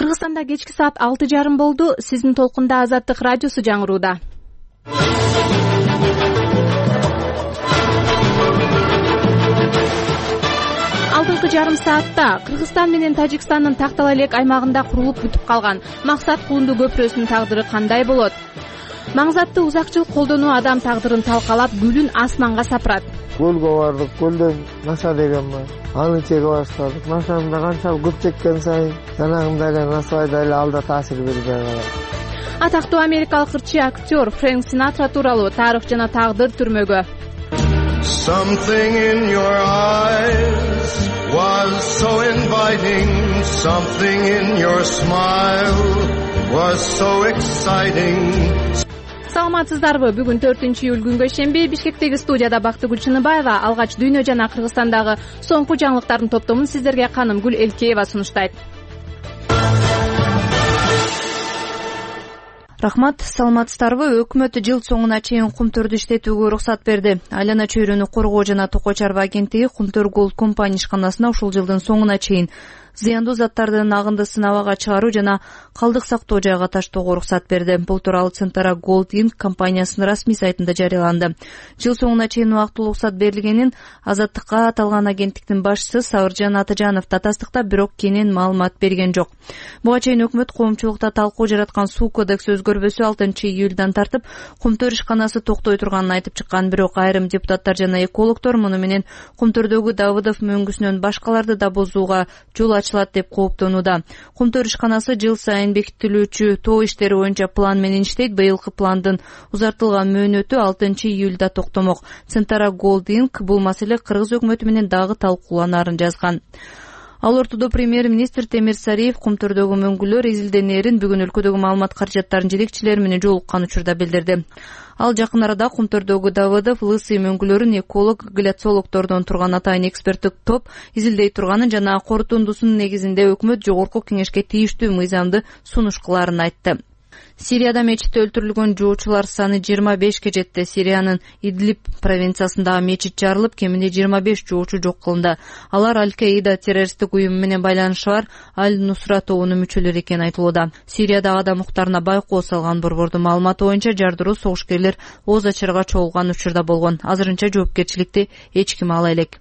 Кыргызстанда кечки саат 6:30 болду. Сиздин толкунда Азаттык радиосу жаңырууда. Алдыңкы жарым саатта Кыргызстан менен Тажикстандын Тактал элек аймагында курулуп бүтүп калган Максат Кунду көпүрөсүнүн тагдыры кандай болот? Маңзатты узакчылык колдонуу адам тагдырын талкалап, гүлүн асманга сапырат. Көлгө бардык, көлдөн наша деген бар. Аны чеге баштадык. Нашаны канчалык көп чеккен сайын жанагындай эле насыбайдай эле алда таасир бербей калат. Атактуу америкалык ырчы актер Фрэнк Синатра тууралуу тарых жана тагдыр түрмөгө. Something in your eyes was so inviting, something in your smile was so exciting. Саламатсыздарбы? Бүгүн 4-июль күнгө шемби Бишкектеги студияда Бактыгүл Чыныбаева алгач дүйнө жана Кыргызстандагы соңку жаңылыктардын топтомун сиздерге Канымгүл Элкеева сунуштайт. Рахмат, саламатсыздарбы? Өкмөт жыл соңуна чейин кумтөрдү иштетүүгө уруксат берди. Айлана чөйрөнү коргоо жана токой чарба агенттиги Кумтөр Голд компания ишканасына ушул жылдын соңуна чейин зыяндуу заттардын агындысын абага чыгаруу жана калдык сактоо жайга таштоого уруксат берди. Бул тууралуу Центара Голд Инк компаниясынын расмий сайтында жарыяланды. Жыл соңуна чейин убактылуу уруксат берилгенин Азаттыкка аталган агенттиктин башчысы Сабыржан Атажанов татаздыкта бирок кенен маалымат берген жок. Буга чейин өкмөт коомчулукта талкуу жараткан суу кодекси өзгөрбөсү 6-июлдан тартып Кумтөр ишканасы токтой турганын айтып чыккан, бирок айрым депутаттар жана экологдор муну менен Кумтөрдөгү Давыдов мөңгүсүнөн башкаларды да бузууга жол ачылат деп кооптонууда. Кумтөр ишканасы жыл сайын бекитилүүчү тоо иштери боюнча план менен иштейт. Быйылкы пландын узартылган мөөнөтү 6-июлда токтомок. Центара Голд Инк бул маселе Кыргыз өкмөтү менен дагы талкууланарын жазган. Ал ортодо премьер-министр Темир Сариев Кумтөрдөгү мөңгүлөр изилденерин бүгүн өлкөдөгү маалымат каражаттарынын жетекчилери менен жолуккан учурда билдирди. Ал жакын арада Кумтөрдөгү Давыдов Лысый мөңгүлөрүн эколог-гляциологдордон турган атайын эксперттик топ изилдей турганын жана корутундусунун негизинде өкмөт жогорку кеңешке тийиштүү мыйзамды сунуш кылаарын айтты. Сирияда мечитте өлтүрүлгөн жоочулар саны 25ке жетти. Сириянын Идлиб провинциясындагы мечит жарылып, кеминде 25 жоочу жок кылынды. Алар Аль-Каида террористтик уюму менен байланышы бар Аль-Нусра тобунун мүчөлөрү экени айтылууда. Сириядагы адам укуктарына байкоо салган борбордун маалыматы боюнча жардыруу согушкерлер ооз ачарга чогулган учурда болгон. Азырынча жоопкерчиликти эч ким ала элек.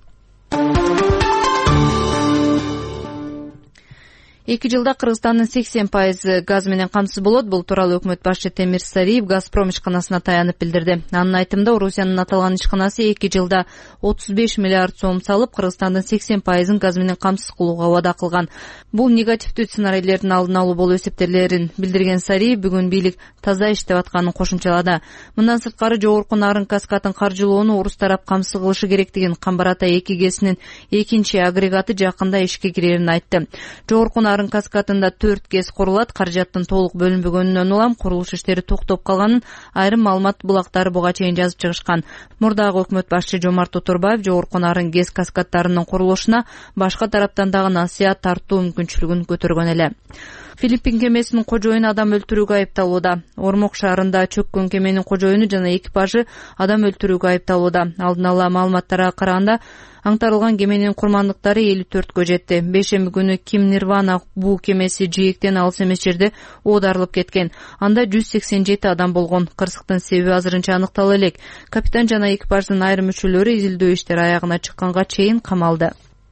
2 жылда Кыргызстандын 80% газ менен камсыз болот. Бул тууралуу өкмөт башчы Темир Сариев Газпром ишканасына таянып билдирди. Анын айтымында Орусиянын аталган ишканасы 2 жылда 35 миллиард сом салып, Кыргызстандын 80% газ менен камсыз кылууга убада кылган. Бул негативдүү сценарийлердин алдын алуу болуп эсептелерин билдирген Сариев бүгүн бийлик таза иштеп атканын кошумчалады. Мындан сырткары жогорку нарын каскадын каржылоону орус тарап камсыз кылышы керектигин, Камбар Ата 2 ГЭСинин экинчи агрегаты жакында ишке кирерин айтты. Жогорку нарын каскадында 4 ГЭС курулат. Каражаттын толук бөлүнбөгөнүнөн улам курулуш иштери токтоп калганын айрым маалымат булактары буга чейин жазып чыгышкан. Мурдагы өкмөт башчы Жомарт Тотурбаев жогорку нарын ГЭС каскаддарынын курулушуна башка тараптан дагы насыят тартуу мүмкүнчүлүгүн көтөргөн эле. Филиппин кемесинин кожоюну адам өлтүрүүгө айыпталууда. Ормок шаарында чөккөн кеменин кожоюну жана экипажы адам өлтүрүүгө айыпталууда. Алдын ала маалыматтарга караганда аңтарылган кеменин курмандыктары 54кө жетти. Бейшемби күнү Ким Нирвана буу кемеси жээктен алыс эмес жерде оодарылып кеткен. Анда 187 адам болгон. Кырсыктын себеби азырынча аныктала элек. Капитан жана экипаждын айрым мүчөлөрү изилдөө иштери аягына чыкканга чейин камалды.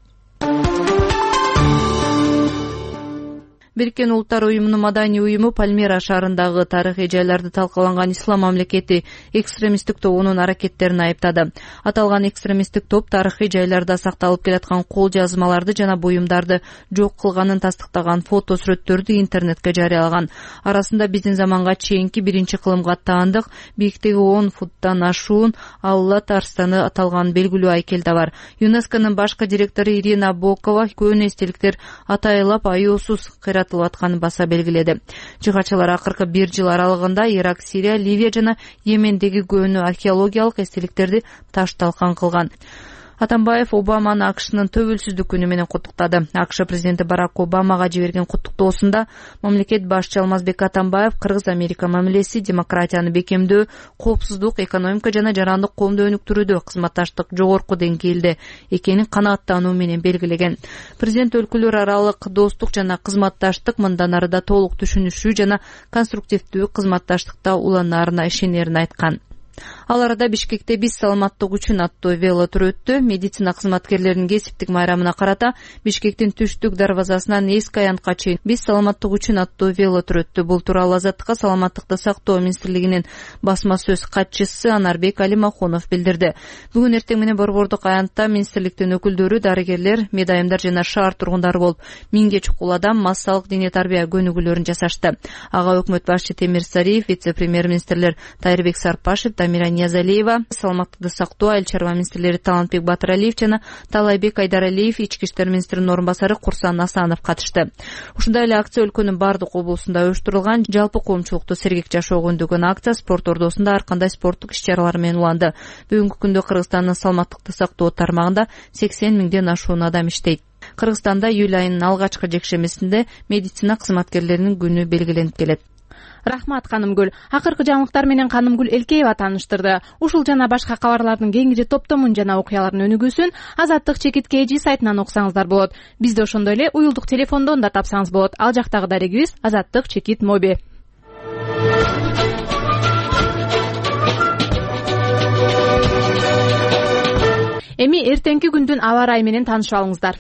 Бириккен Улуттар уюмунун маданий уюму Пальмира шаарындагы тарыхый жайларды талкаланган Ислам мамлекети экстремисттик тобунун аракеттерин айыптады. Аталган экстремисттик топ тарыхый жайларда сакталып келаткан кол жазмаларды жана буюмдарды жок кылганын тастыктаган фото сүрөттөрдү интернетке жарыялаган. Арасында биздин заманга чейинки биринчи кылымга таандык, бийиктиги 10 футтан ашуун Аллат арстаны аталган белгилүү айкел да бар. ЮНЕСКОнун башкы директору Ирина Бокова көөнө эстеликтер атайлап аюусуз кыйратылып атканын баса белгиледи. Жыгачылар акыркы 1 жыл аралыгында Ирак, Сирия, Ливия жана Йемендеги көөнө археологиялык эстеликтерди таш талкан кылган. Атамбаев Обаманы АКШнын төбөлсүздүк күнү менен куттуктады. АКШ президенти Барак Обамага жиберген куттуктоосунда мамлекет башчы Алмазбек Атамбаев Кыргыз-Америка мамилеси, демократияны бекемдөө, коопсуздук, экономика жана жарандык коомду өнүктүрүүдө кызматташтык жогорку деңгээлде экенин канааттануу менен белгилеген. Президент өлкөлөр аралык достук жана кызматташтык мындан ары да толук түшүнүшүү жана конструктивдүү кызматташтыкта уланаарына ишенерин айткан. Ал арада Бишкекте «Биз саламаттык үчүн» аттуу велотур өттү. Медицина кызматкерлеринин кесиптик майрамына карата Бишкектин түштүк дарбазасынан эски аянтка чейин «Биз саламаттык үчүн» аттуу велотур өттү. Бул тууралуу Азаттыкка саламаттыкты сактоо министрлигинин басма сөз катчысы Анарбек Алимахунов билдирди. Бүгүн эртең менен борбордук аянтта министрликтин өкүлдөрү, дарыгерлер, медайымдар жана шаар тургундары болуп 1000ге чукул адам массалык диний тарбия көнүгүүлөрүн жасашты. Ага өкмөт башчы Темир Сариев, вице-премьер-министрлер Тайырбек Сарпашев, Дамира Ниязалиева, саламаттыкты сактоо айыл чарба министрлери Талантбек Батыралиев жана Талайбек Айдаралиев, ички иштер министринин орун басары Курсан Асанов катышты. Ушундай эле акция өлкөнүн бардык облусунда уюштурулган жалпы коомчулукту сергек жашоо көндөгөн акция спорт ордосунда ар кандай спорттук иш-чаралар менен уланды. Бүгүнкү күндө Кыргызстандын саламаттыкты сактоо тармагында 80 миңден ашуун адам иштейт. Кыргызстанда июль айынын алгачкы жекшемесинде медицина кызматкерлеринин күнү белгиленип келет. Рахмат Канымгүл. Акыркы жаңылыктар менен Канымгүл Элкеева тааныштырды. Ушул жана башка кабарлардын кеңири топтомун жана окуялардын өнүгүүсүн Азаттык /KG сайтынан окусаңыздар болот. Бизди ошондой эле уюлдук телефондон да тапсаңыз болот. Ал жактагы дарегибиз Азаттык/Моби. Эми эртеңки күндүн аба ырайы менен таанышып алыңыздар.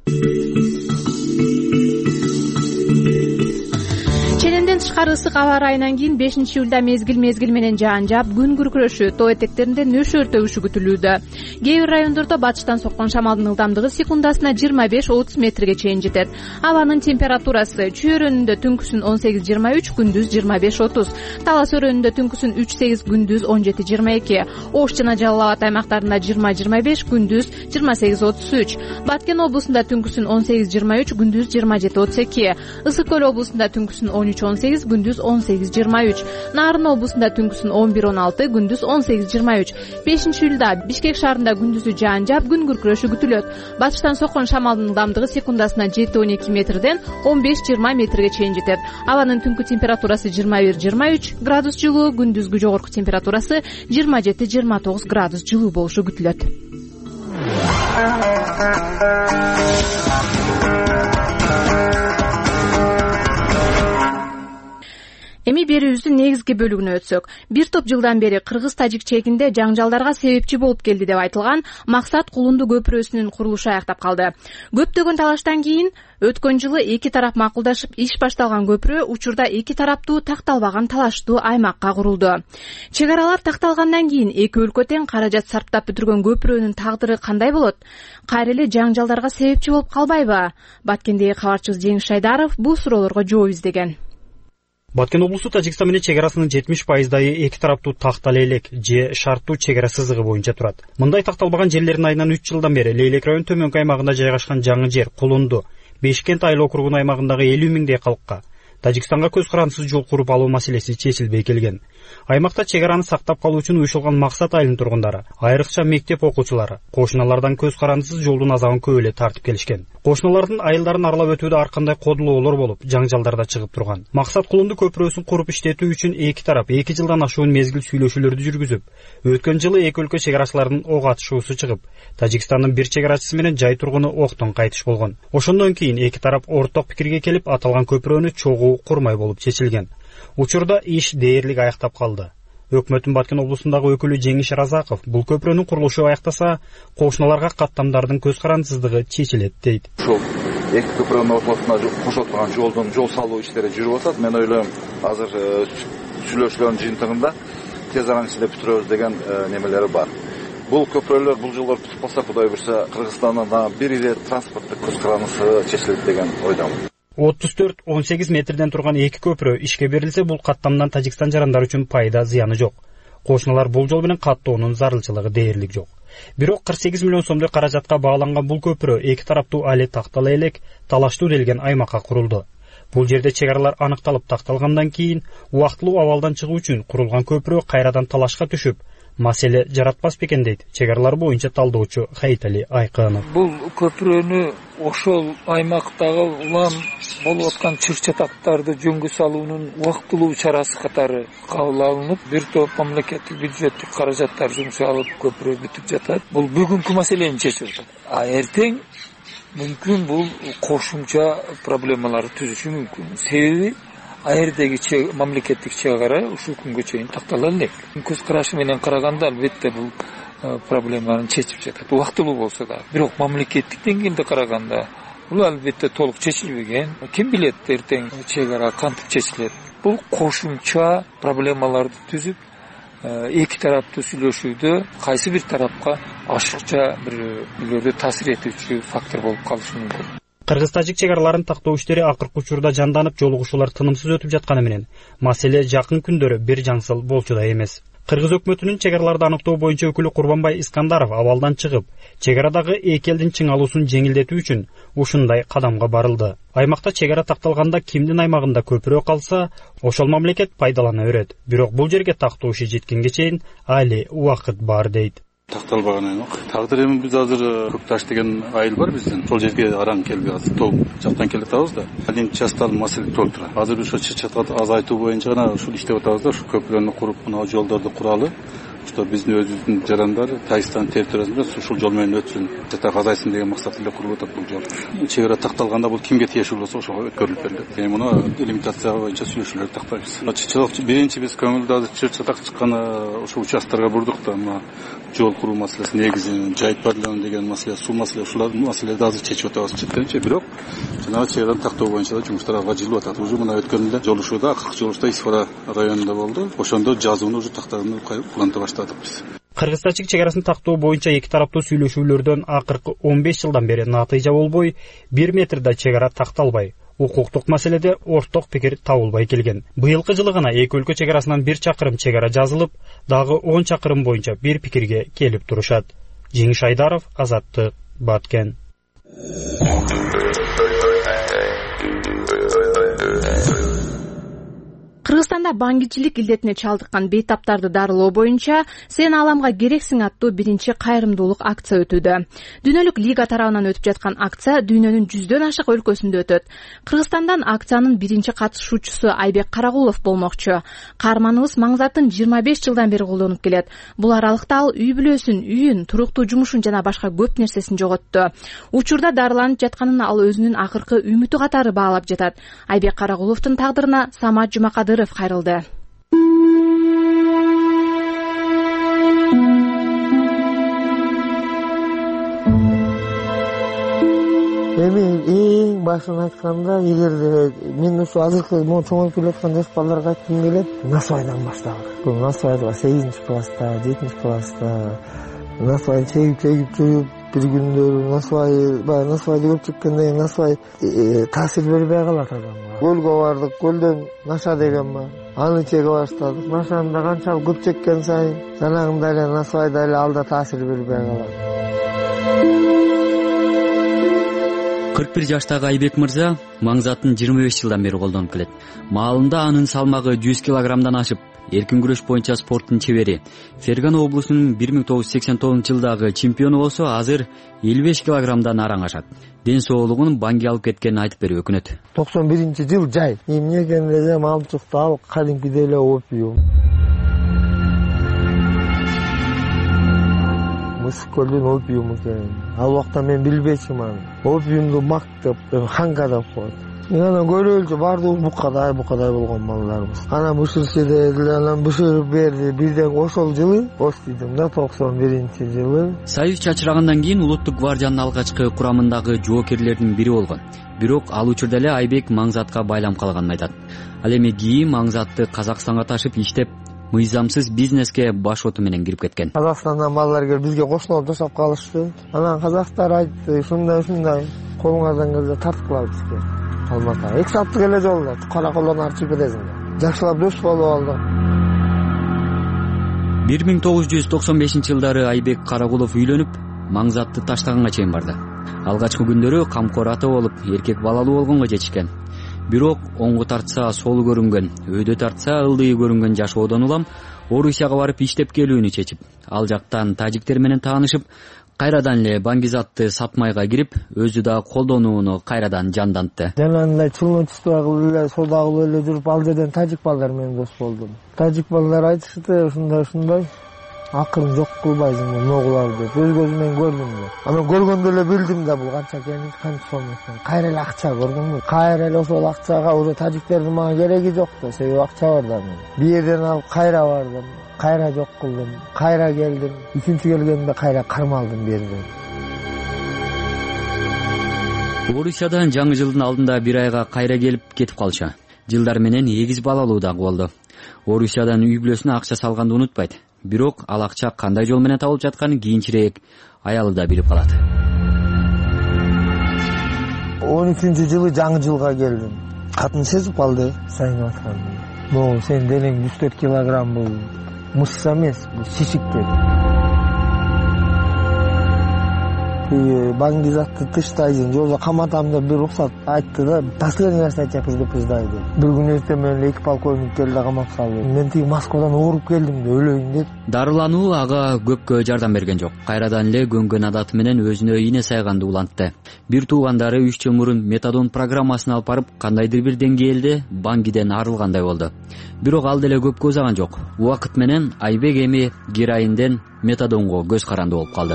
Чененден тышкары ысык аба ырайынан кийин 5-июлда мезгил менен жаан жаап, күн күркүрөшү, тоо этектеринде нөшөр төгүшү күтүлүүдө. Кээ бир райондордо батыштан соккон шамалдын ылдамдыгы секундасына 25-30 метрге чейин жетет. Абанын температурасы чөйрөнүндө түнкүсүн 18-23, күндүз 25-30, талас өрөөнүндө түнкүсүн 3-8, күндүз 17-22, Ош жана Жалал Абад аймактарында 20-25, күндүз 28-33, Баткен облусунда түнкүсүн 18-23, күндүз 27-32, Ысык көл облусунда түнкүсүн 13-18, күндүз 18-23, Нарын облусунда түнкүсүн 11-16, күндүз 18-23. 5-июлда Бишкек шаарында күндүзү жаан жаап, күн күркүрөшү күтүлөт. Батыштан соккон шамалдын ылдамдыгы секундасына 7-12 метрден 15-20 метрге чейин жетет. Абанын түнкү температурасы 21-23 градус жылуу, күндүзгү жогорку температурасы 27-29 градус жылуу болушу күтүлөт. Эми берүүбүздүн негизги бөлүгүнө өтсөк, бир топ жылдан бери кыргыз-тажик чегинде жаңжалдарга себепчи болуп келди деп айтылган Максат Кулунду көпүрөсүнүн курулушу аяктап калды. Көптөгөн талаштан кийин өткөн жылы эки тарап макулдашып иш башталган көпүрө учурда эки тараптуу такталбаган талаштуу аймакка курулду. Чек аралар такталгандан кийин эки өлкө тең каражат сарптап бүтүргөн көпүрөнүн тагдыры кандай болот? Кайра эле жаңжалдарга себепчи болуп калбайбы? Баткендеги кабарчыбыз Жеңиш Шайдаров бул суроолорго жооп издеген. Баткен облусу Тажикстан менен чек арасынын 70% эки тараптуу такта лейлек же шарттуу чек ара сызыгы боюнча турат. Мындай такталбаган жерлердин айынан 3 жылдан бери Лейлек районунун төмөнкү аймагында жайгашкан жаңы жер Кулунду, Бешкент айыл округунун аймагындагы 50 миңдей калкка Тажикстанга көз карандысыз жол куруп алуу маселеси чечилбей келген. Аймакта чек араны сактап калуу үчүн уюшулган Максат айылынын тургундары, айрыкча мектеп окуучулары, кошуналардан көз карандысыз жолдун азабын көп эле тартып келишкен. Кошуналардын айылдарын аралап өтүүдө ар кандай кодулоолор болуп, жаңжалдарда чыгып турган. Максат Кулунду көпүрөсүн куруп иштетүү үчүн эки тарап 2 жылдан ашуун мезгил сүйлөшүүлөрдү жүргүзүп, өткөн жылы эки өлкө чек арачыларынын ок атышуусу чыгып, Тажикстандын бир чек арачысы менен жай тургуну октон кайтыш болгон. Ошондон кийин эки тарап орток пикирге келип, аталган көпүрөнү чогуу курмай болуп чечилген. Учурда иш дээрлик аяктап калды. Өкмөттүн Баткен облусундагы өкүлү Жеңиш Разаков бул көпүрөнүн курулушу аяктаса, кошуналарга каттамдардын көз карандысыздыгы чечилет дейт. Ошол эки көпүрөнүн ортосуна кошулуп турган жолдун жол салуу иштери жүрүп атат. Мен ойлойм, азыр сүйлөшүүлөрдүн жыйынтыгында тез аранын ичинде бүтүрөбүз деген немелери бар. Бул көпүрөлөр бул жылдар бүтүп калса, Кудай буйрса, Кыргызстандан бир ире транспорттук көз карандысы чечилет деген ойдомун. 34-18 метрден турган эки көпүрө ишке берилсе, бул каттамдан Тажикстан жарандары үчүн пайда зыяны жок. Кошуналар бул жол менен каттоонун зарылчылыгы дээрлик жок. Бирок 48 миллион сомдой каражатка бааланган бул көпүрө эки тараптуу али тактала элек талаштуу делген аймакка курулду. Бул жерде чек аралар аныкталып такталгандан кийин убактылуу абалдан чыгуу үчүн курулган көпүрө кайрадан талашка түшүп, маселе жаратпас бекен дейт чек аралар боюнча талдоочу Хайтали Айкынов. Бул көпүрөнү ошол аймактагы улам болуп аткан чыр-чатактарды жөнгө салуунун убактылуу чарасы катары кабыл алынып, бир топ мамлекеттик бюджеттик каражаттар жумшалып көпүрө бүтүп жатат. Бул бүгүнкү маселени чечип атат. А эртең мүмкүн бул кошумча проблемаларды түзүшү мүмкүн. Себеби аердеги мамлекеттик чек ара ушул күнгө чейин тактала элек. Көз карашы менен караганда албетте бул проблемаларын чечип жатат. Убактылуу болсо да, бирок мамлекеттик деңгээлде караганда бул албетте толук чечилбеген. Ким билет эртең чек ара кантип чечилет. Бул кошумча проблемаларды түзүп, эки тараптуу сүйлөшүүдө кайсы бир тарапка ашыкча бир таасир этүүчү фактор болуп калышы мүмкүн. Кыргыз-тажик чек араларын тактоо иштери акыркы учурда жанданып, жолугушуулар тынымсыз өтүп жатканы менен маселе жакын күндөрү бир жаңсыл болчудай эмес. Кыргыз өкмөтүнүн чек араларды аныктоо боюнча өкүлү Курбанбай Искандаров абалдан чыгып, чек арадагы эки элдин чыңалуусун жеңилдетүү үчүн ушундай кадамга барылды. Аймакта чек ара такталганда кимдин аймагында көпүрө калса, ошол мамлекет пайдалана берет. Бирок бул жерге тактоо иши жеткенге чейин али убакыт бар дейт. Такталбаган аймак. Тагдыр эми биз азыр Көкташ деген айыл бар биздин. Сол жерге араң келди, азыр топ жактан келип атабыз да. Алим частал маселе толуп турат. Азыр ошо чыр-чатакты азайтуу боюнча гана ушул иштеп атабыз да. Ушу көпүрөнү куруп, мына жолдорду куралы. Что биздин өзүбүздүн жарандары Тайстан территориясында ушул жол менен өтсүн, жатак азайсын деген максат эле куруп атат бул жол. Чек ара такталганда бул кимге тиешелүү болсо ошого өткөрүлүп берилет. Эми муну делимитация боюнча сүйлөшүүлөрдү тактайбыз. Чычылык биринчи биз көңүлдө азыр чыр-чатак чыккан ошо участтарга бурдук да, мына жол куруу маселеси, негизи жайыт пайдалануу деген маселе, суу маселе, ушулар маселелерди азыр чечип атабыз чытканча. Бирок жанагы чек араны тактоо боюнча да жумуштар алга жылып атат. Уже мына өткөн эле жолушууда, акыркы жолушта Исфара районунда болду. Ошондо жазууну уже тактаганы кулланта баштадык биз. Кыргыз-тажик чек арасын тактоо боюнча эки тараптуу сүйлөшүүлөрдөн акыркы 15 жылдан бери натыйжа болбой, 1 метрде чек ара такталбай, укуктук маселеде орток пикир табылбай келген. Быйылкы жылы гана эки өлкө чек арасынан 1 чакырым чек ара жазылып, дагы 10 чакырым боюнча бир пикирге келип турушат. Жеңиш Айдаров, Азаттык, Баткен. Кыргызстанда баңгичилик илдетине чалдыккан бейтаптарды дарылоо боюнча "Сен аламга керексиң" аттуу биринчи кайрымдуулук акция өтүүдө. Дүйнөлүк лига тарабынан өтүп жаткан акция дүйнөнүн 100дөн ашык өлкөсүндө өтөт. Кыргызстандан акциянын биринчи катышуучусу Айбек Карагулов болмокчу. Каарманыбыз Маңзатын 25 жылдан бери колдонуп келет. Бул аралыкта ал үй бүлөсүн, үйүн, туруктуу жумушун жана башка көп нерсесин жоготту. Учурда дарыланып жатканын ал өзүнүн акыркы үмүтү катары баалап жатат. Айбек Карагуловдун тагдырына Самат Жумакадыров кайрылды. Эми эң башын айтканда, эгерде мен ушу азыркы чоңоюп келаткан жаш балдарга айткым келет, насвайдан баштагыла. Бул насвайга 8-класста, 7-класста насвай чегип чуюп бир күндөр насвайды көп чеккенден кийин насвай таасир бербей калат адамга. Көлгө бардык, көлдөн наша деген бар. Аны чеге баштадык. Нашаны да канчалык көп чеккен сайын жанагындай эле насвайда эле алда таасир бербей калат. 41 жаштагы Айбек мырза Маңзатын 25 жылдан бери колдонуп келет. Маалында анын салмагы 100 килограммдан ашып, эркин күрөш боюнча спорттун чебери. Фергана облусунун 1989 жылдагы чемпиону болсо, азыр 55 килограммдан араң ашат. Ден соолугун банги алып кеткенин айтып берип өкүнөт. 91-жыл жай. Эмне экенде мамчыкты ал кадимкидей эле опиум. Мускулдун опиуму экен. Ал убакта мен билбечимин аны. Опиумду мактап, ханга деп коет. Анан көрөлчү бардыгыбыз букадай болгон балдарыбыз. Анан бушурчеде эле анан бушуруп берди. Бирден ошол жылы оштидим да 91-жылы. Союз чачырагандан кийин улуттук гвардиянын алгачкы курамындагы жоокерлердин бири болгон. Бирок ал учурда эле Айбек Маңзатка байланып калганын айтат. Ал эми кийин Маңзатты Казакстанга ташып иштеп, мыйзамсыз бизнеске баш оту менен кирип кеткен. Казакстандан балдар келип бизге кошуналып жашап калышты. Анан казактар айтты, ушундай колуңардан келсе тартып калабыз бизге. Алматыга 2 сааттык эле жолдо кара колдон арчып бересиң. Жакшылап дос болуп алды. 1995-жылдары Айбек Карагулов үйлөнүп, Маңзатты таштаганга чейин барды. Алгачкы күндөрү камкор ата болуп, эркек балалуу болгонго жетишкен. Бирок оңго тартса солу көрүнгөн, өйдө тартса ылдыйы көрүнгөн жашоодон улам Орусияга барып иштеп келүүнү чечип, ал жактан тажиктер менен таанышып, кайрадан эле Бангизатты сатмайга кирип, өзү да колдонууну кайрадан жандантты. Жанагындай чулмачыства кылып эле, соода кылып эле жүрүп, ал жерден тажик балдар менен дос болдум. Тажик балдар айтышты, ушундай. Акырын жок кылбайсың могуларды деп. Өз көзүм көрдүм да. Анан көргөндө эле билдим да, бул канча экенин, канча сом экенин. Кайра эле акча көргөнмүн. Кайра эле ошол акчага уже тажиктердин мага кереги жок да, себеби акча бар да мен. Бир жерден алып кайра бардым, кайра жок кылдым, кайра келдим. Үчүнчү келгенде кайра кармалдым бир жерден. Орусиядан жаңы жылдын алдында бир айга кайра келип кетип калышы. Жылдар менен 8 балалуу дагы болду. Орусиядан үй бүлөсүнө акча салганды унутпайт. Бирок ал акча кандай жол менен табылып жатканын кийинчерээк аялы да билип калат. 13-жылы жаңы жылга келдим. Катын сезип калды, сайын аткан. Могу сен денең 104 килограмм бул мышца эмес, бул шишик деп. Бангизатты тыштайсың, жолдо каматам деп бир уруксат айтты да, последний раз я тебя предупреждаю деп. Бир күн эртең менен 2 полковник келди да камап салды. Мен тиги Москвадан ооруп келдим да, өлөйүн деп. Дарылануу ага көпкө жардам берген жок. Кайрадан эле көнгөн адаты менен өзүнө ийне сайганды улантты. Бир туугандары 3 жыл мурун метадон программасын алып барып, кандайдыр бир деңгээлде бангиден арылгандай болду. Бирок ал деле көпкө узаган жок. Убакыт менен Айбек эми героинден метадонго көз каранды болуп калды.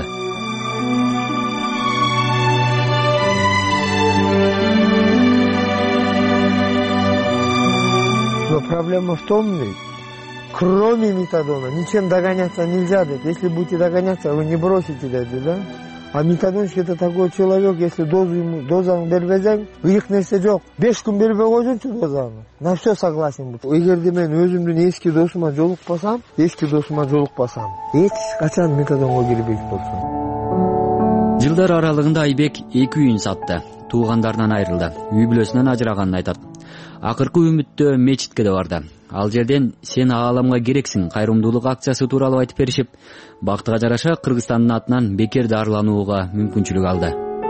Но проблема в том, кроме метадона, ничем догоняться нельзя, если будете догоняться, вы не бросите, да? А метадонщик это такой человек, если дозаны бербесең, ыйык нерсе жок. 5 күн бербей койсоңчу дозаны. На все согласен. Эгерде мен өзүмдүн эски досума жолукпасам, эч качан метадонго кирбейт болсом. Жылдар аралыгында Айбек 2 үйүн сатты. Туугандарынан айрылды. Үй бүлөсүнөн ажыраганын айтат. Акыркы үмүттө мечитке да барды. Ал жерден сен ааламга керексиң кайрымдуулук акциясы тууралуу айтып беришип, бактыга жараша Кыргызстандын атынан бекер дарыланууга мүмкүнчүлүк алды.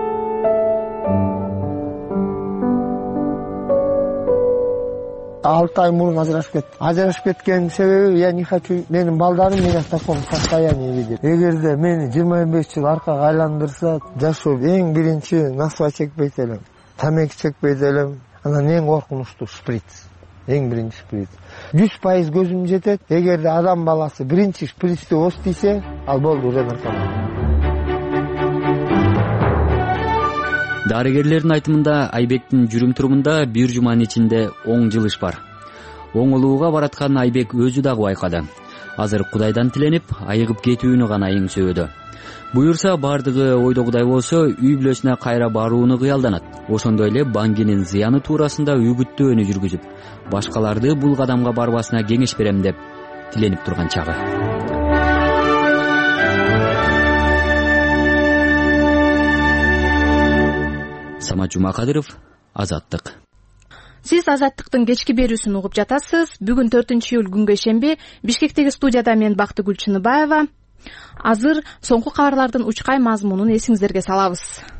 Алты ай мурун ажырашып кеткен себеби, я не хочу, менин балдарым меня в таком состоянии видеть. Эгерде мени 25 жыл аркага айландырса, жашоо эң биринчи насва чекпейт элем, тамеки чекпейт элем. Анан эң коркунучтуу шприц. Эң биринчи шприц. 100% көзүм жетет. Эгерде адам баласы биринчи шприцти ос тийсе, ал болду уже наркоман. Дарыгерлердин айтымында Айбектин жүрүм-турумунда бир жуманын ичинде оң жылыш бар. Оңолууга бараткан Айбек өзү дагы байкады. Азыр Кудайдан тиленип, айыгып кетүүнү гана эңсөөдө. Буюрса бардыгы ойдогудай болсо, үй бүлөсүнө кайра барууну кыялданат. Ошондой эле бангинин зыяны туурасында үгүттөөнү жүргүзүп, башкаларды бул кадамга барбасына кеңеш берем деп тиленип турган чагы. Самат Жумакадыров, Азаттык. Сиз Азаттыктын кечки берүүсүн угуп жатасыз. Бүгүн 4-июль күнгө шемби Бишкектеги студияда мен Бактыгүл Чыныбаева. Азыр соңку кабарлардын учкай мазмунун эсиңиздерге салабыз.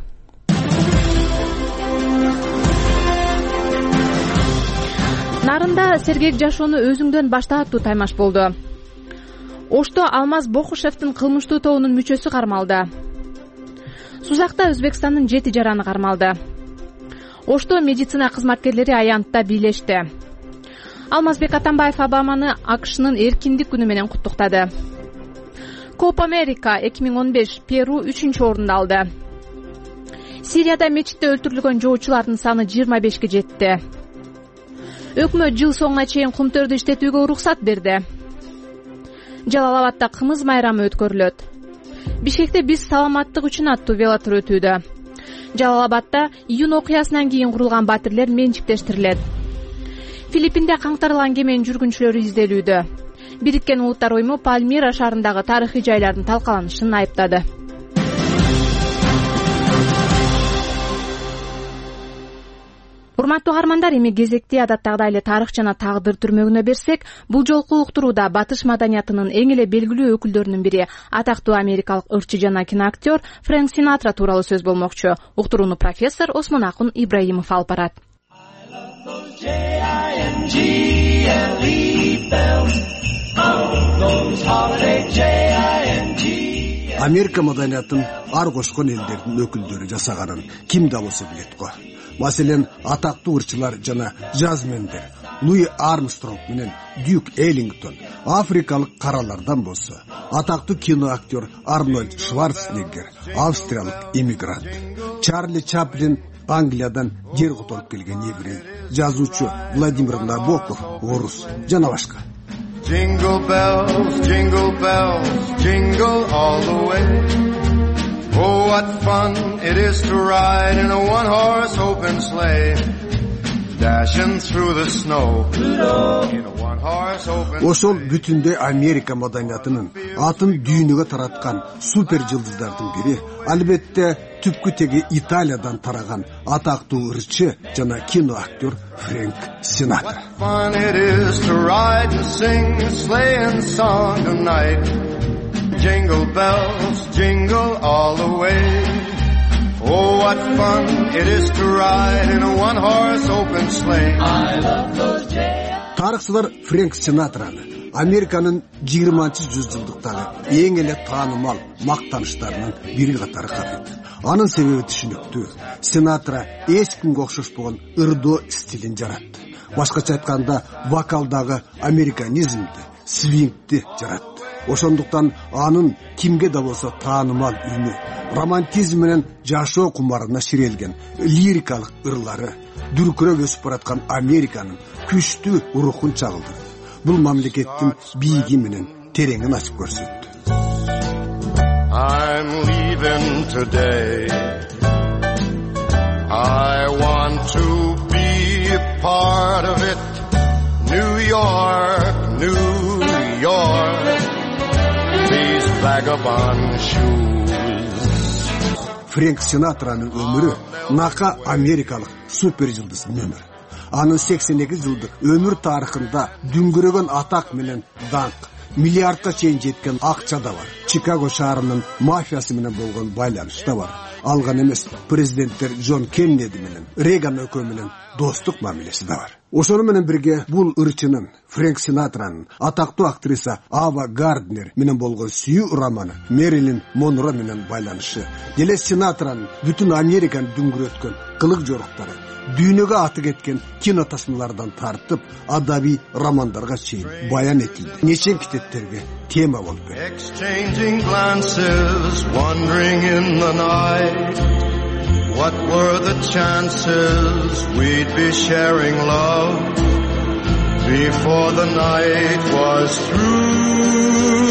Нарында сергек жашоону өзүңдөн башта аттуу таймаш болду. Ошто Алмаз Бокушевдин кылмыштуу тобунун мүчөсү кармалды. Сузакта Өзбекстандын 7 жараны кармалды. Ошто медицина кызматкерлери аянтта бийлешти. Алмазбек Атамбаев Обаманы АКШнын эркиндик күнү менен куттуктады. Коп Америка 2015 Перу 3-орунду алды. Сирияда мечитте өлтүрүлгөн жоочулардын саны 25-ке жетти. Өкмөт жыл соңуна чейин кумтөрдү иштетүүгө уруксат берди. Жалал-Абадда кымыз майрамы өткөрүлөт. Бишкекте биз саламаттык үчүн аттуу велотур өтүүдө. Жалал-Абадда июнь окуясынан кийин курулган батирлер менчиктештирилет. Филиппинде каңтарылган кеменин жүргүнчүлөрү изделүүдө. Бириккен Улуттар уюму Пальмира шаарындагы тарыхый жайлардын талкаланышын айыптады. Урматтуу каармандар, эми кезекти адаттагыдай эле тарых жана тагдыр түрмөгүнө берсек, бул жолку уктурууда батыш маданиятынын эң эле белгилүү өкүлдөрүнүн бири атактуу америкалык ырчы жана киноактер Фрэнк Синатра тууралуу сөз болмокчу. Уктурууну профессор Осмонакун Ибраимов алып барат. Америка маданиятын ар кошкон элдердин өкүлдөрү жасаганын ким да болсо билет го. Маселен, атактуу ырчылар жана жазмендер Луи Армстронг менен Дюк Эллингтон, африкалык каралардан болсо атактуу кино актер Арнольд Шварценеггер, австриялык иммигрант, Чарли Чаплин Англиядан жер которуп келген еврей, жазуучу Владимир Набоков орус жана башка. Jingle bells, jingle all the way. Oh, what fun it is to ride in a one-horse open sleigh, dashing through the snow in a one-horse open sleigh. Ошол бүтүндө Америка маданиятынын атын дүйнөгө тараткан супер жылдыздардын бири, албетте түпкү теги Италиядан тараган атактуу ырчы жана кино актер Фрэнк Синатра. What fun it is to ride and sing a sleighing song tonight. Jingle bells, jingle all the way. Oh, what fun it is to ride in a one-horse open sleigh. I love those days. Тарыхчылар Фрэнк Синатраны Американын 20-жылдыктагы эң эле таанымал мактаныштарынын бири катары карайт. Анын себеби түшүнүктүү. Синатра эч кимге окшошпогон ырдоо стилин жаратты. Башкача айтканда, вокалдагы американизмди, свингди жаратты. Ошондуктан анын кимге да болсо таанымал үнү, романтизм менен жашоо кумарына ширелген лирикалык ырлары дүркүрөп өсүп бараткан Американын күчтүү рухун чагылдырды. Бул мамлекеттин бийиги менен тереңин ачып көрсөттү. I'm leaving today. I want to be a part of it. New York, New York. These vagabond shoes. Фрэнк Синатранын өмүрү нака америкалык супер жылдыздын өмүрү. Анын 82 жылдык өмүр тарыхында дүңгүрөгөн атак менен даңк, миллиардка чейин жеткен акча да бар. Чикаго шаарынын мафиясы менен болгон байланыш да бар. Алган эмес, президенттер Джон Кеннеди менен Рейган өкө менен достук мамилеси да бар. Ошону менен бирге бул ырчынын Фрэнк Синатранын атактуу актриса Ава Гарднер менен болгон сүйүү романы Мэрилин Монро менен байланышы, деле Синатранын бүтүн Американы дүңгүрөткөн кылык жоруктары, дүйнөгө аты кеткен кино тасмалардан тартып адабий романдарга чейин баян этилди. Нечен китептерге тема болуп кетти. Exchanging glances, wandering in the night. What were the chances we'd be sharing love before the night was through?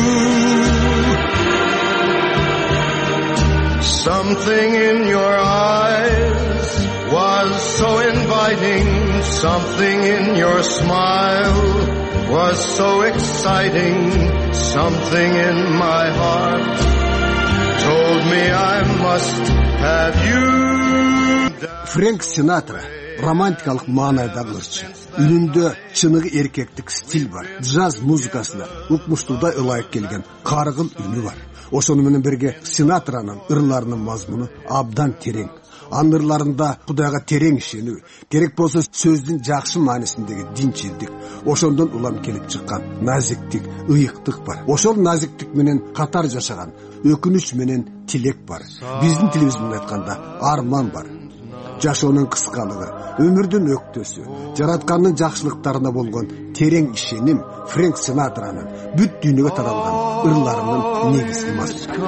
Something in your eyes was so inviting, something in your smile was so exciting, something in my heart told me I must have you. Фрэнк Синатра романтикалык маанайдагы ырчы. Үнүндө чыныгы эркектик стиль бар. Джаз музыкасына укмуштуудай ылайык келген каргыл үнү бар. Ошону менен бирге Синатранын ырларынын мазмуну абдан терең. Анын ырларында Кудайга терең ишенүү, керек болсо сөздүн жакшы маанисиндеги динчилдик, ошондон улам келип чыккан назиктик, ыйыктык бар. Ошол назиктик менен катар жашаган өкүнүч менен тилек бар. Биздин тилибиз менен айтканда арман бар. Жашоонун кыскалыгы, өмүрдүн өктөсү, жараткандын жакшылыктарына болгон терең ишеним Фрэнк Синатранын бүт дүйнөгө таралган ырларынын негизги мазмуну.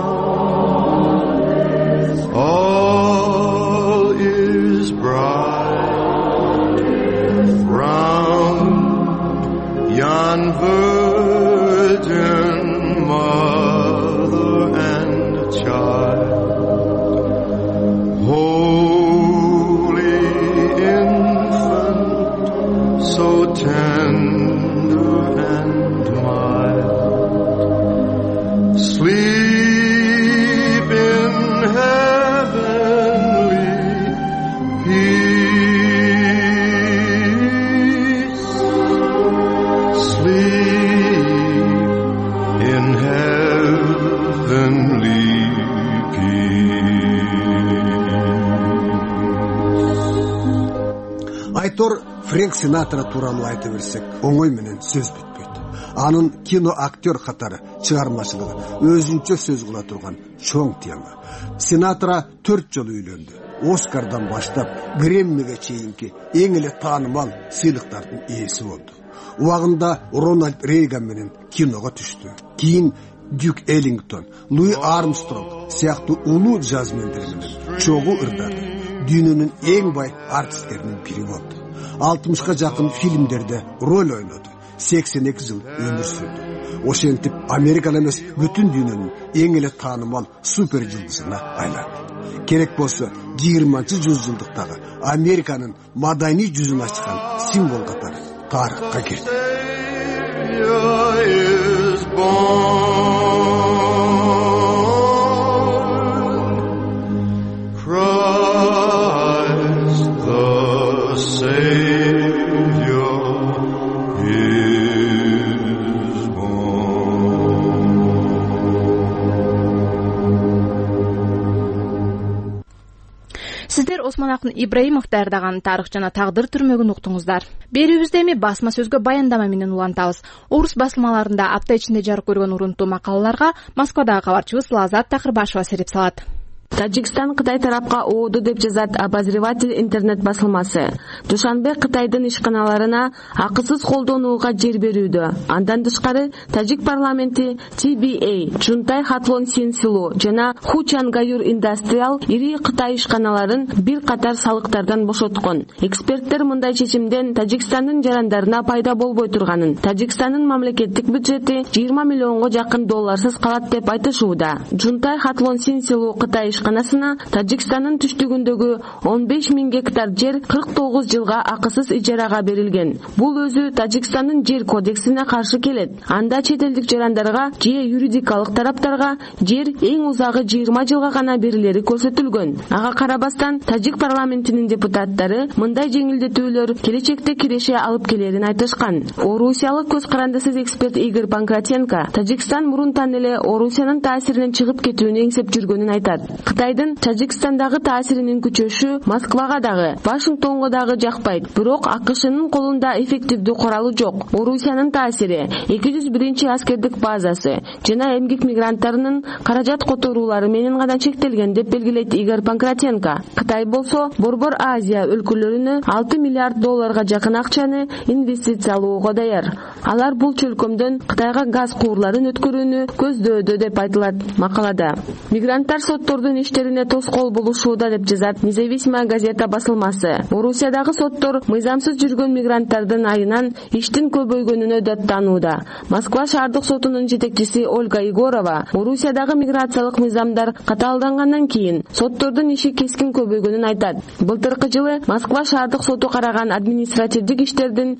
All is bright round yon virgin mother and child. Holy infant, so tender and mild. Sleep in heavenly peace. Sleep in heavenly Айтор Фрэнк Синатра тууралуу айта берсек, оңой менен сөз бүтпөйт. Анын кино актер катары чыгармачылыгы өзүнчө сөз кыла турган чоң тема. Синатра 4 жолу үйлөндү. Оскардан баштап Грэммиге чейинки эң эле таанымал сыйлыктардын ээси болду. Убагында Рональд Рейган менен киного түштү. Кийин Дюк Эллингтон, Луи Армстронг сыяктуу улуу жазмендер менен чогуу ырдады. Дүйнөнүн эң бай артисттеринин бири болду. 60га жакын фильмдерде роль ойноду. 82 жыл өмүр сүрдү. Ошентип Американы эмес бүтүн дүйнөнүн эң эле таанымал супер жылдызына айланды. Керек болсо 20-жылдыктагы Американын маданий жүзүн ачкан символ катары тарыхка кирди. Сиздер Осмон Акын Ибраимов даярдаган тарых жана тагдыр түрмөгүн уктуңуздар. Берүүбүздө эми басма сөзгө баяндама менен улантабыз. Орус басылмаларында апта ичинде жарык көргөн урунтуу макалаларга Москвадагы кабарчыбыз Лазат Такырбашева сереп салат. Тажикстан Кытай тарапка ооду деп жазат обозреватель интернет басылмасы. Душанбе Кытайдын ишканаларына акысыз колдонууга жер берүүдө. Андан тышкары Тажик парламенти TBA, Чунтай Хатлон Синсилу жана Хучангаюр Индастриал ири Кытай ишканаларын бир катар салыктардан бошоткон. Эксперттер мындай чечимден Тажикстандын жарандарына пайда болбой турганын, Тажикстандын мамлекеттик бюджети 20 миллионго жакын долларсыз калат деп айтышууда. Чунтай Хатлон Синсилу Кытай ишканасына Тажикстандын түштүгүндөгү 15 000 гектар жер 49 жылга акысыз ижарага берилген. Бул өзү Тажикстандын жер кодексине каршы келет. Анда чет элдик жарандарга же юридикалык тараптарга жер эң узагы 20 жылга гана берилери көрсөтүлгөн. Ага карабастан Тажик парламентинин депутаттары мындай жеңилдетүүлөр келечекте киреше алып келерин айтышкан. Орусиялык көз карандысыз эксперт Игорь Панкратенко Тажикстан мурунтан эле Орусиянын таасиринен чыгып кетүүнү эңсеп жүргөнүн айтат. Кытайдын Тажикстандагы таасиринин күчөшү Москвага дагы, Вашингтонго дагы жакпайт. Бирок АКШнын колунда эффективдүү куралы жок. Орусиянын таасири 201 аскердик базасы жана эмгек мигранттарынын каражат которуулары менен гана чектелген деп белгилейт Игорь Панкратенко. Кытай болсо Борбор Азия өлкөлөрүнө 6 миллиард долларга жакын акчаны инвестициялоого даяр. Алар бул чөлкөмдөн Кытайга газ куурларын өткөрүүнү көздөөдө деп айтылат макалада. Мигранттар соттордун иштерине тоскоол болушууда деп жазат Независимая газета басылмасы. Орусиядагы соттор мыйзамсыз жүргөн мигранттардын айынан иштин көбөйгөнүнө даттанууда. Москва шаардык сотунун жетекчиси Ольга Егорова Орусиядагы миграциялык мыйзамдар катаалдангандан кийин соттордун иши кескин көбөйгөнүн айтат. Былтыркы жылы Москва шаардык соту караган административдик иштердин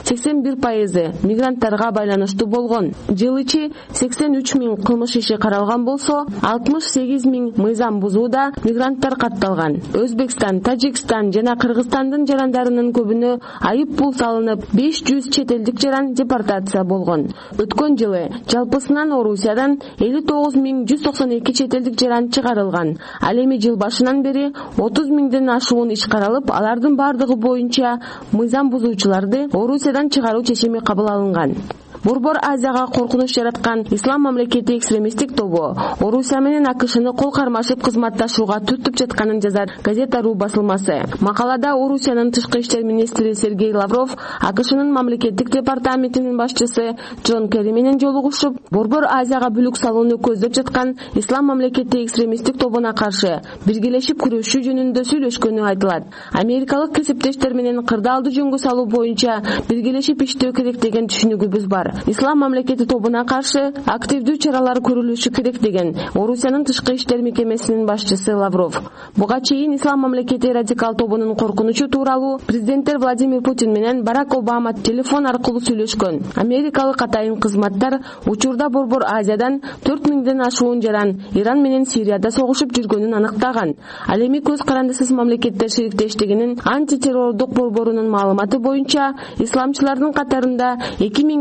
81% мигранттарга байланыштуу болгон. Жыл ичи 83 000 кылмыш иши каралган болсо, 68 000 мыйзам бузууда мигранттар катталган. Өзбекстан, Тажикстан жана Кыргызстандын жарандарынын көбүнө айып пул салынып, 500 чет элдик жаран депортация болгон. Өткөн жылы жалпысынан Орусиядан 59 192 чет элдик жаран чыгарылган. Ал эми жыл башынан бери 30 000ден ашуун иш каралып, алардын бардыгы боюнча мыйзам бузуучуларды Орусиядан чыгаруу чечими кабыл алынган. Борбор Азияга коркунуч жараткан Ислам мамлекети экстремисттик тобу Орусия менен АКШны кол кармашып кызматташууга түртүп жатканын жазат Газета.ру басылмасы. Макалада Орусиянын тышкы иштер министри Сергей Лавров АКШнын мамлекеттик департаментинин башчысы Джон Керри менен жолугушуп, Борбор Азияга бүлүк салууну көздөп жаткан Ислам мамлекети экстремисттик тобуна каршы биргелешип күрөшүү жөнүндө сүйлөшкөнү айтылат. Америкалык кесиптештер менен кырдаалды жөнгө салуу боюнча биргелешип иштөө керек деген түшүнүгүбүз бар. Ислам мамлекети тобуна каршы активдүү чаралар көрүлүшү керек деген Орусиянын тышкы иштер мекемесинин башчысы Лавров. Буга чейин Ислам мамлекети радикал тобунун коркунучу тууралуу президенттер Владимир Путин менен Барак Обама телефон аркылуу сүйлөшкөн. Америкалык атайын кызматтар учурда Борбор Азиядан 4000ден ашуун жаран Иран менен Сирияда согушуп жүргөнүн аныктаган. Ал эми көз карандысыз мамлекеттер шериктештигинин антитеррордук борборунун маалыматы боюнча исламчылардын катарында 2000ге жакын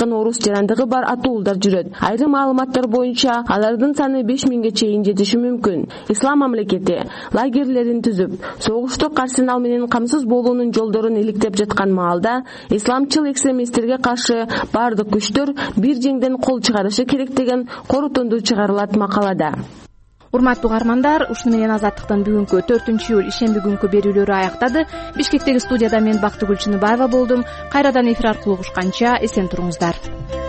миңдеген орус жарандыгы бар атуулдар жүрөт. Айрым маалыматтар боюнча алардын саны 5000ге чейин жетиши мүмкүн. Ислам мамлекети лагерлерин түзүп, согуштук арсенал менен камсыз болуунун жолдорун иликтеп жаткан маалда исламчыл экстремисттерге каршы бардык күчтөр бир жеңден кол чыгарышы керек деген корутунду чыгарылат макалада. Урматтуу угармандар, ушуну менен Азаттыктын бүгүнкү 4-июль ишемби күнкү берүүлөрү аяктады. Бишкектеги студияда мен Бактыгүл Чыныбаева болдум. Кайрадан эфир аркылуу угушканча эсен туруңуздар.